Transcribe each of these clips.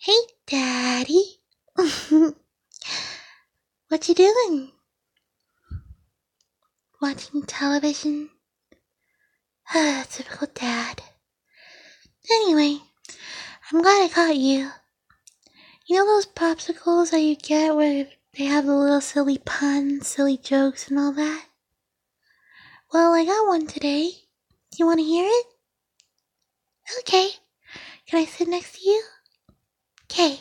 Hey, Daddy. What you doing? Watching television? Typical dad. Anyway, I'm glad I caught you. You know those popsicles that you get where they have the little silly puns, silly jokes, and all that? Well, I got one today. Do you want to hear it? Okay. Can I sit next to you? Okay.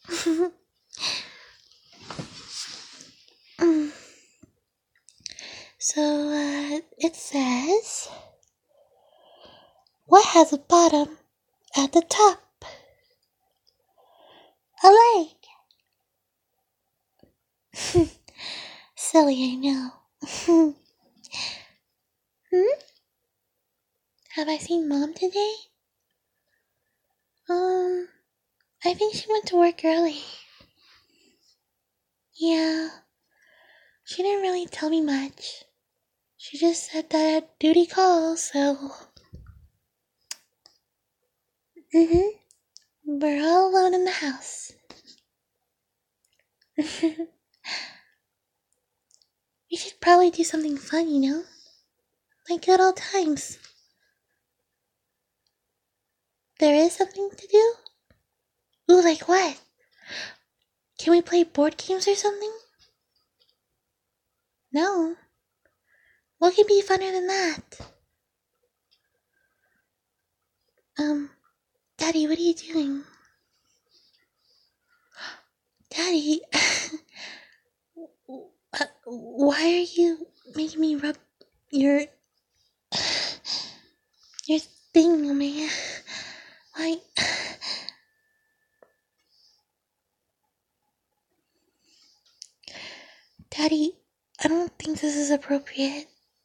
So, it says, what has a bottom at the top? A leg. Silly, I know. Have I seen Mom today? I think she went to work early. Yeah. She didn't really tell me much. She just said that duty calls, so... We're all alone in the house. We should probably do something fun, you know? Like good old times. There is something to do? Ooh, like what? Can we play board games or something? No. What could be funner than that? Daddy, what are you doing? Daddy, why are you making me rub your thing on my... Why? Daddy, I don't think this is appropriate.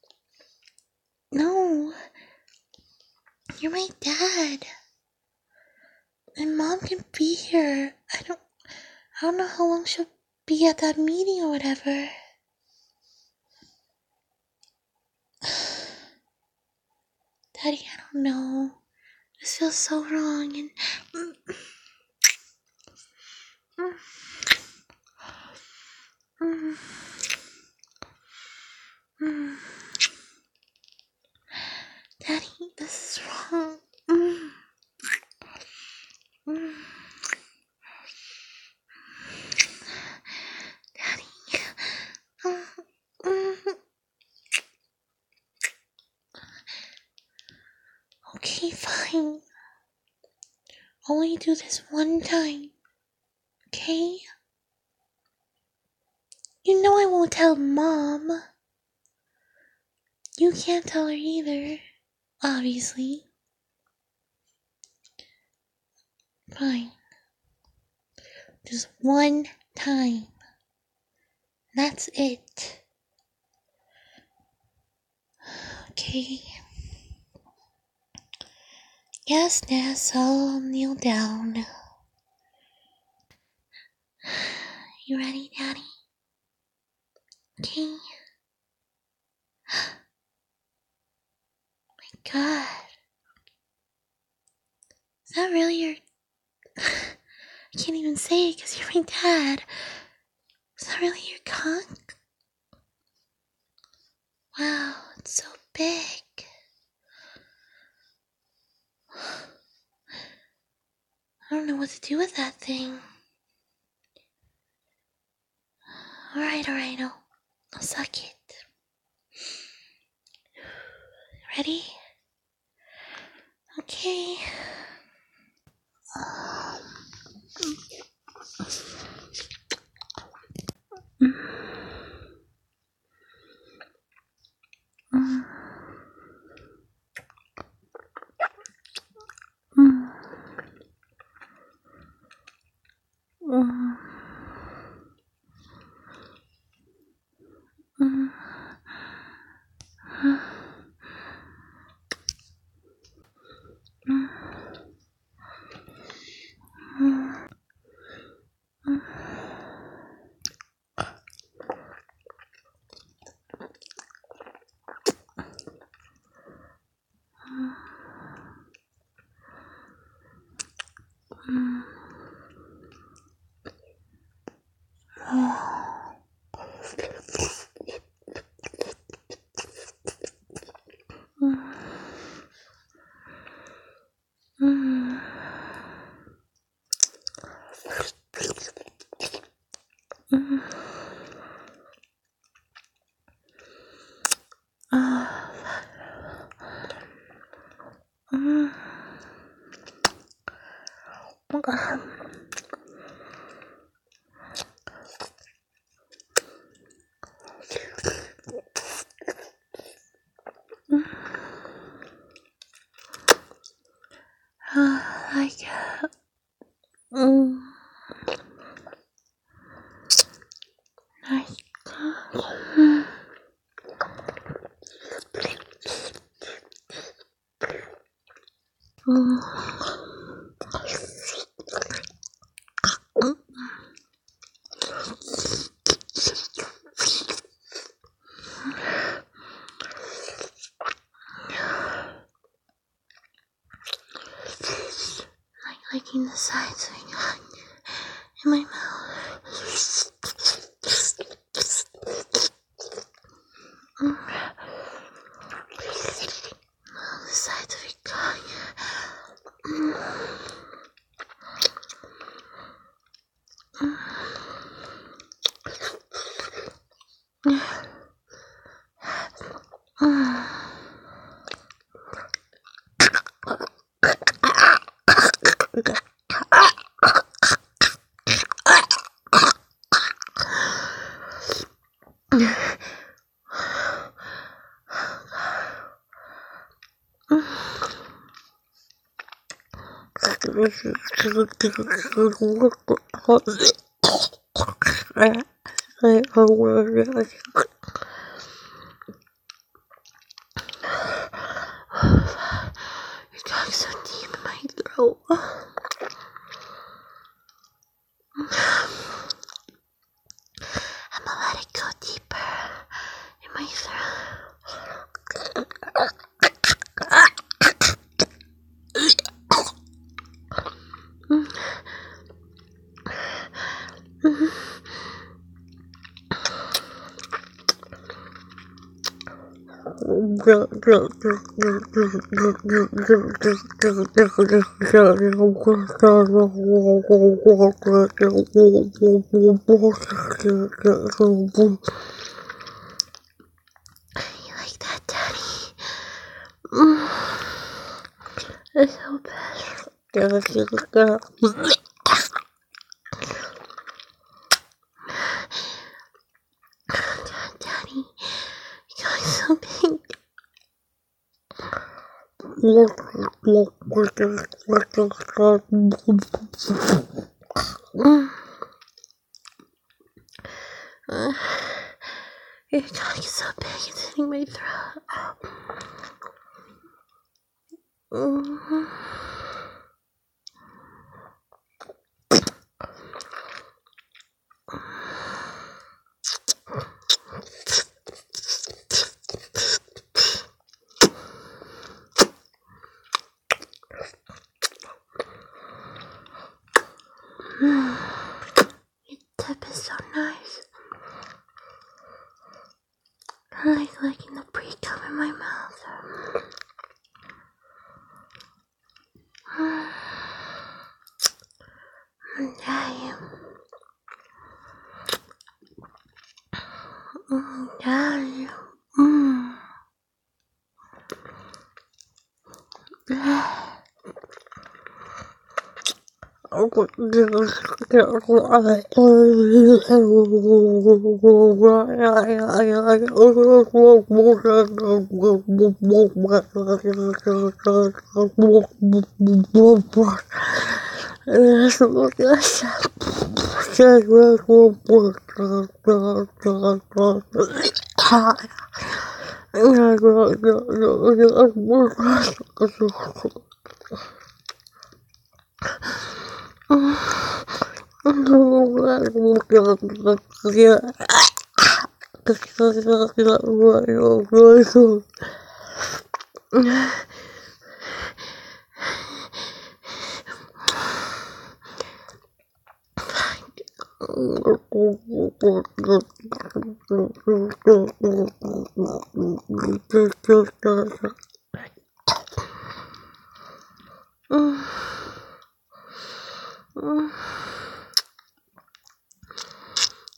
No. You're my dad. And Mom can be here. I don't know how long she'll be at that meeting or whatever. Daddy, I don't know. This feels so wrong and... Daddy, this is wrong. Daddy. Okay, fine. Only do this one time. Okay? You know I won't tell Mom. You can't tell her either. Obviously. Fine. Just one time. That's it. Okay. Yes, Ness, I'll kneel down. You ready, Daddy? Okay. My God. Is that really your... I can't even say it because you're my dad. Is that really your cock? Wow, it's so big. I don't know what to do with that thing. Alright, I'll suck it. Ready? Okay. Like, nice. Like licking the sides of your tongue in my mouth. The sides of your tongue. Your tongue's so deep in my throat. I'm gonna let it go deeper in my throat. You like that, Daddy? It's so bad. Daddy, you're so big. Your tongue is so big, it's hitting my throat. Your tip is so nice. I like licking the pre-cum in my mouth. Daddy. Daddy.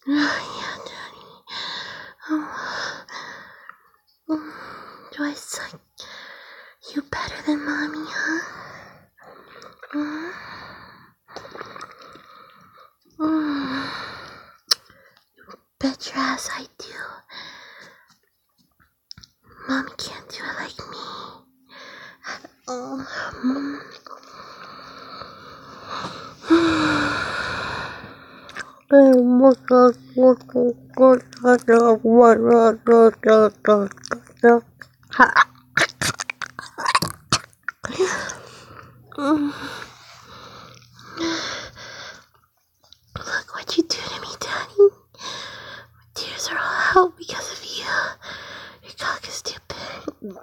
Yeah, Daddy. Do I suck you better than Mommy, huh? Bet your ass I do. Mommy can't do it like me. Look what you do to me, Daddy. My tears are all out because of you. Your cock is too big.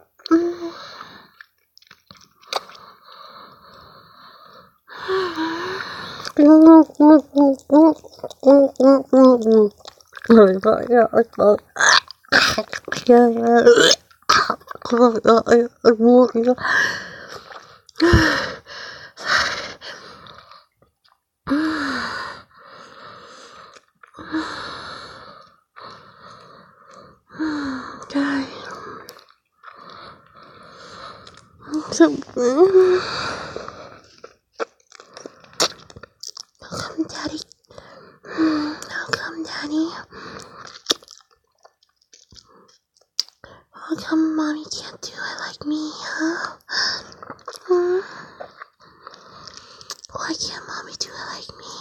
So, come, Daddy. How come, Daddy? How come Mommy can't do it like me, huh? Why can't Mommy do it like me?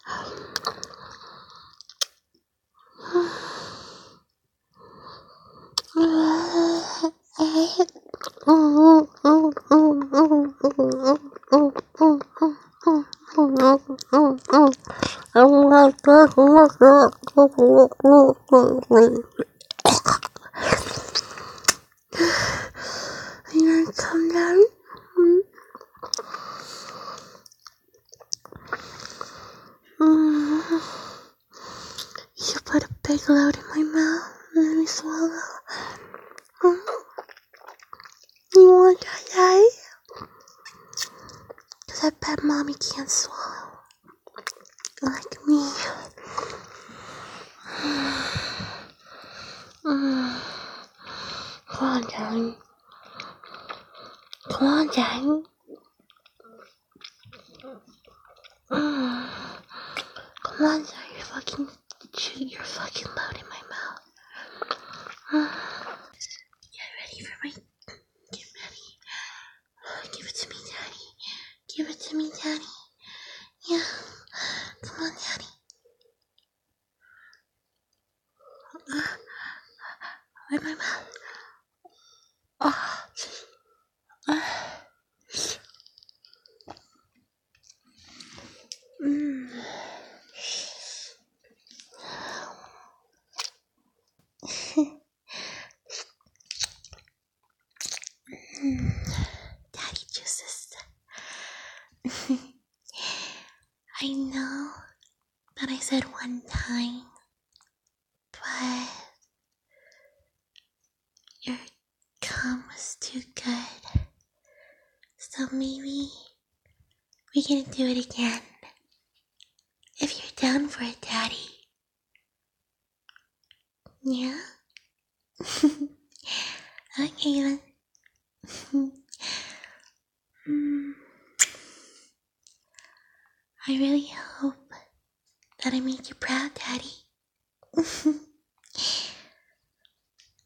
You gonna come down? You put a big load in my mouth and let me swallow. You want that, Daddy? Cause I bet Mommy can't swallow like me. Come on, Daddy. Come on, Daddy. Come on, Daddy. Shoot your fucking load in my mouth. Get ready for my... Get ready. Give it to me, Daddy. Give it to me, Daddy. Yeah. Come on, Daddy. In my mouth. Oh. Daddy juices. I know that I said one time, but your cum was too good. So maybe we can do it again. If you're down for it, Daddy. Yeah? Okay then. I really hope that I made you proud, Daddy.